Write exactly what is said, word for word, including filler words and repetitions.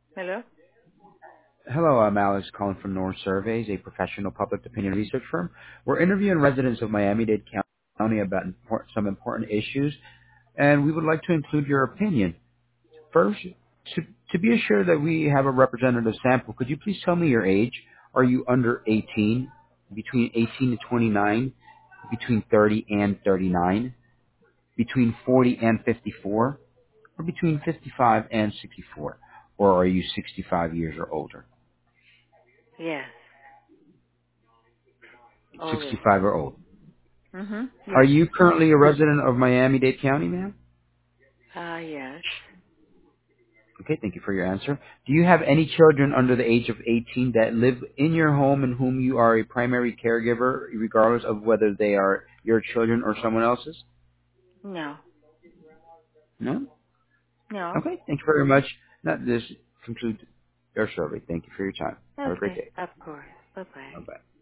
Hello? Hello, I'm Alex calling from North Surveys, a professional public opinion research firm. We're interviewing residents of Miami-Dade County about import, some important issues, and we would like to include your opinion. First, to, to be assured that we have a representative sample, could you please tell me your age? Are you under eighteen, between eighteen to twenty-nine, between thirty and thirty-nine, between forty and fifty-four, or between fifty-five and sixty-four? Or are you sixty-five years or older? Yes. Older. sixty-five or older. Mm-hmm. Are Yes. you currently a resident of Miami-Dade County, ma'am? Ah, uh, yes. Okay, thank you for your answer. Do you have any children under the age of eighteen that live in your home and whom you are a primary caregiver, regardless of whether they are your children or someone else's? No. No? No. Okay, thank you very much. That this concludes your survey. Thank you for your time. Have a great Okay. day. Of course. Bye-bye. Bye-bye.